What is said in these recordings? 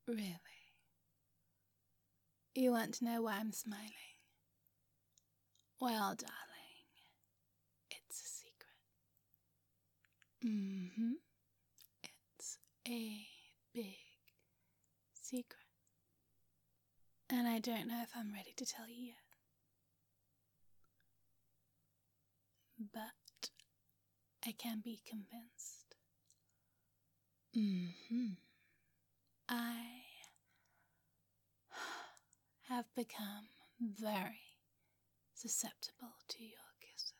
Really? You want to know why I'm smiling? Well, darling, it's a secret. It's a big secret. And I don't know if I'm ready to tell you yet. But I can be convinced. I have become very susceptible to your kisses.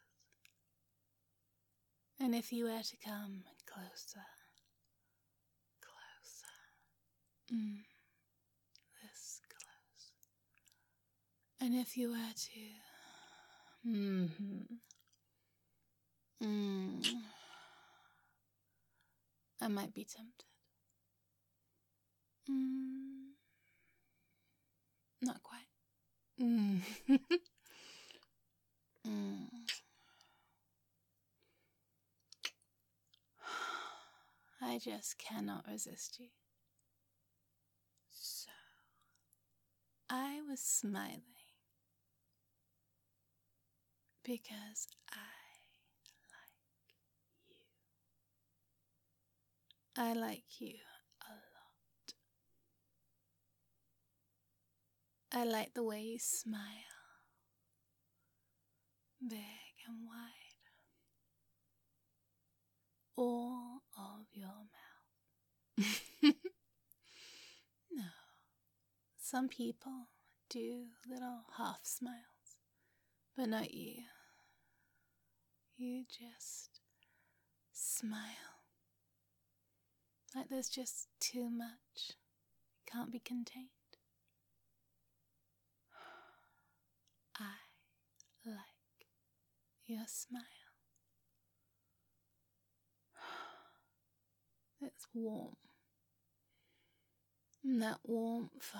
And if you were to come closer, this close, and if you were to, I might be tempted. Not quite. I just cannot resist you. So, I was smiling because I like you. I like you a lot. I like the way you smile, big and wide, all of your mouth. No, some people do little half smiles, but not you. You just smile like there's just too much. It can't be contained. I like your smile. It's warm. And that warmth,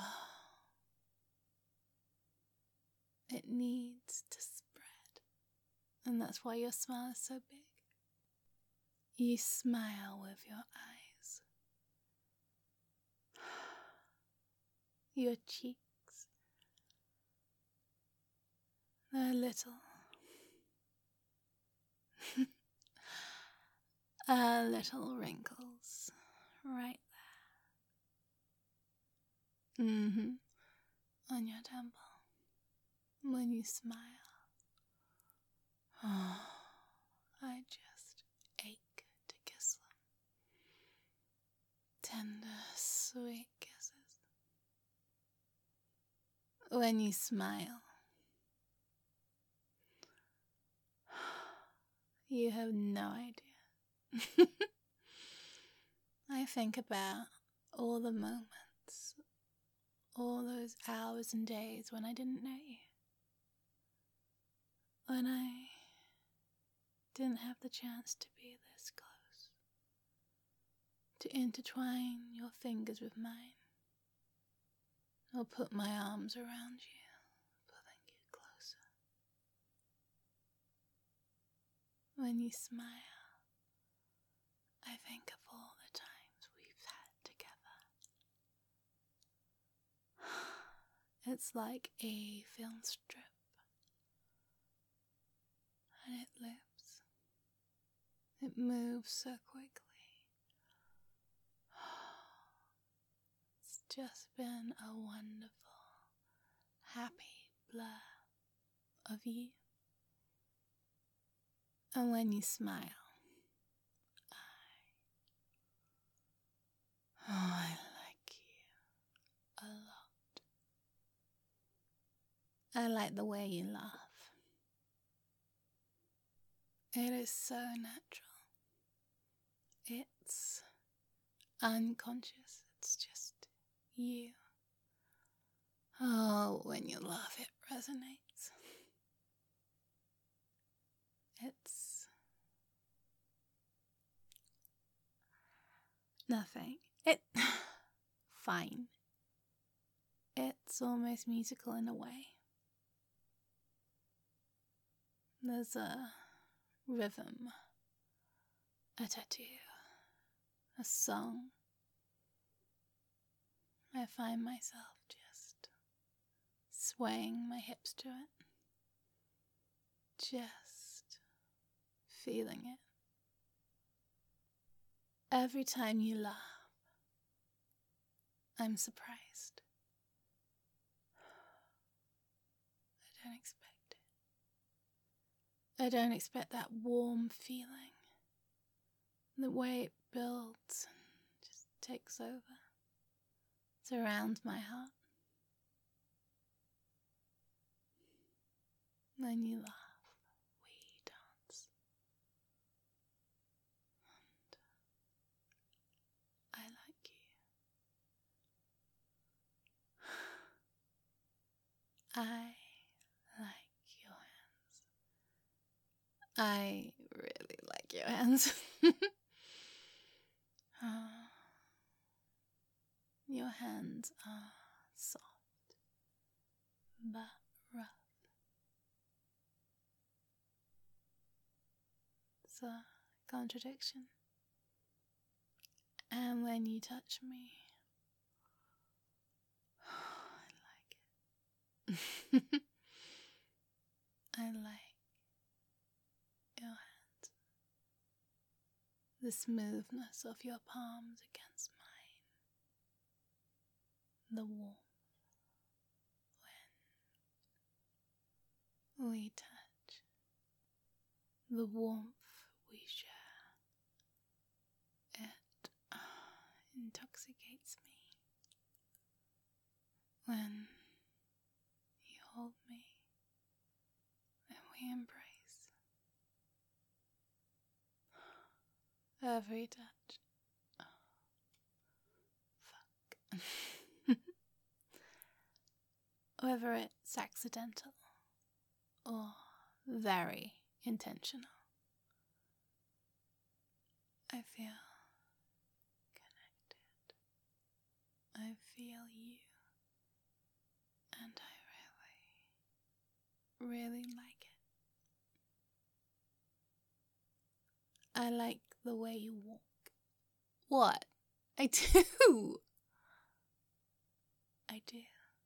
it needs to spread. And that's why your smile is so big. You smile with your eyes. Your cheeks. They're little. Little wrinkles right there. On your temple. When you smile. Oh, I just ache to kiss them. Tender, sweet kisses. When you smile. You have no idea. I think about all the moments, all those hours and days when I didn't know you. When I didn't have the chance to be this close. To intertwine your fingers with mine. Or put my arms around you, pulling you closer. When you smile, I think of all the times we've had together. It's like a film strip. And it lives. It moves so quickly. It's just been a wonderful, happy blur of you. And when you smile, I like you a lot. I like the way you laugh. It is so natural. It's unconscious. It's just you. Oh, when you laugh, it resonates. It's nothing. Fine. It's almost musical in a way. There's a rhythm, a tattoo, a song. I find myself just swaying my hips to it, just feeling it. Every time you laugh, I'm surprised. I don't expect it. I don't expect that warm feeling, the way it builds and just takes over, surrounds my heart. When you laugh, we dance. And I like you. I like your hands. I really like your hands. Your hands are soft but rough. It's a contradiction. And when you touch me, I like it. I like your hands. The smoothness of your palms against mine. The warmth when we touch. The warmth we share. It intoxicates me when you hold me and we embrace. Every touch. Oh, fuck. Whether it's accidental or very intentional, I feel connected. I feel you, and I really like it. I like the way you walk. What? I do. I do.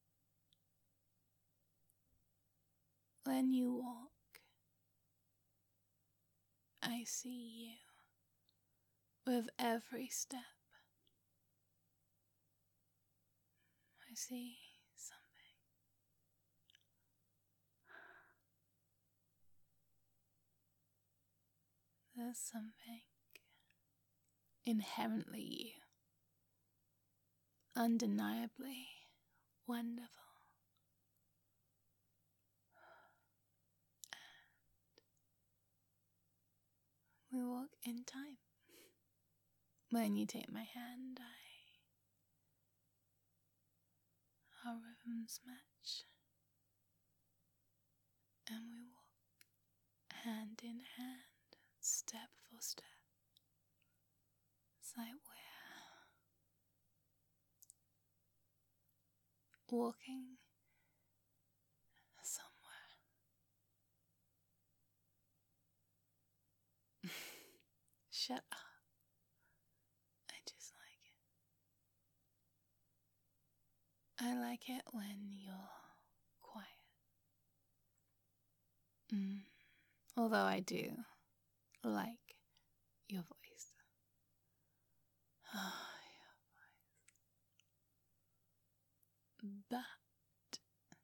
When you walk, I see you with every step. I see something. There's something inherently you, undeniably wonderful. And we walk in time. When you take my hand, our rhythms match, and we walk hand in hand, step for step. It's like we're walking somewhere. Shut up. I just like it. I like it when you're quiet. Although I do like your voice. Oh, your voice. But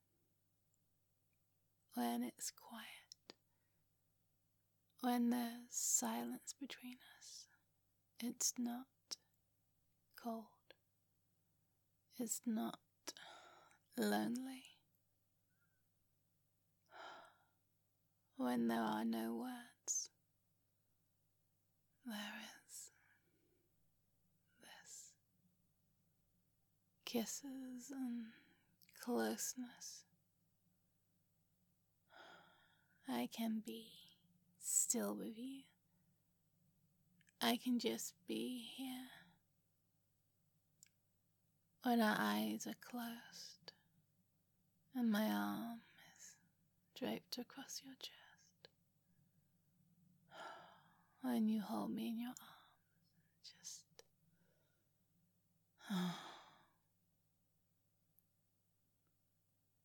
when it's quiet, when there's silence between us, it's not cold. It's not lonely. When there are no words, there is this kisses and closeness. I can be still with you. I can just be here. When our eyes are closed and my arm is draped across your chest. When you hold me in your arms, just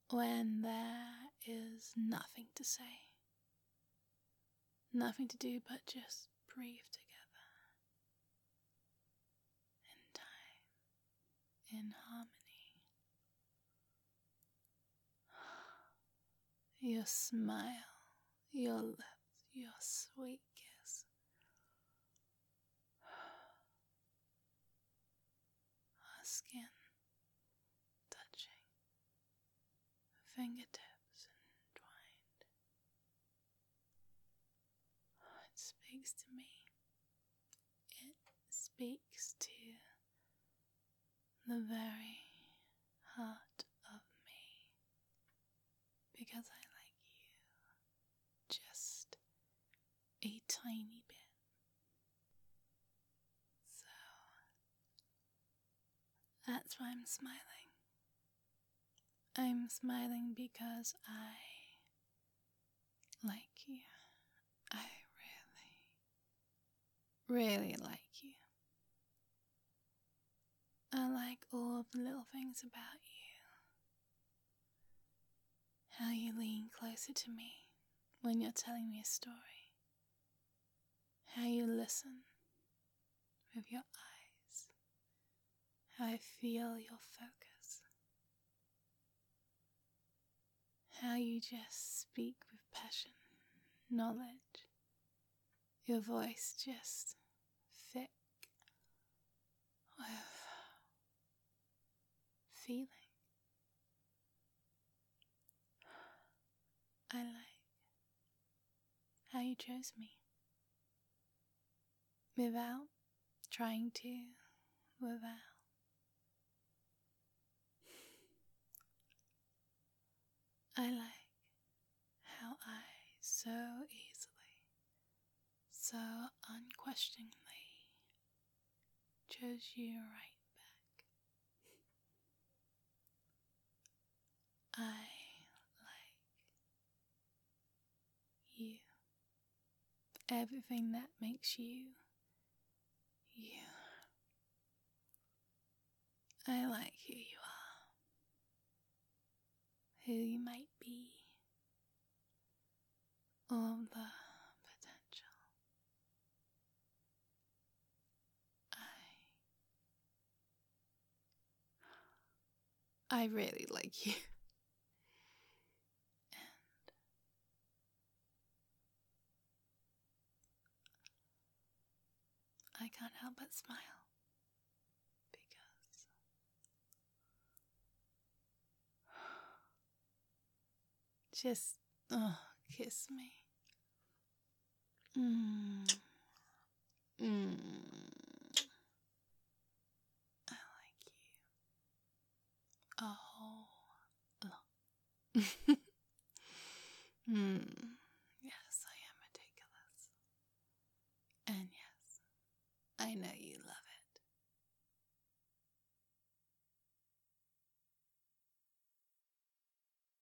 when there is nothing to say, nothing to do but just breathe together in time, in harmony. Your smile, your lips, your sweet kiss. Our skin touching, fingertips entwined. It speaks to me. It speaks to the very heart of me, because I like you just a tiny bit. So that's why I'm smiling. I'm smiling because I like you. I really like you. I like all of the little things about you. How you lean closer to me when you're telling me a story. How you listen with your eyes. How I feel your focus. How you just speak with passion, knowledge. Your voice just thick with feeling. I like how you chose me without trying to, without. I like how I so easily, so unquestioningly chose you right back. I like you. Everything that makes you, you. I like who you are, who you might be, all the potential. I really like you. And I can't help but smile because just, kiss me. I like you a whole lot. Yes, I am ridiculous. And yes, I know you love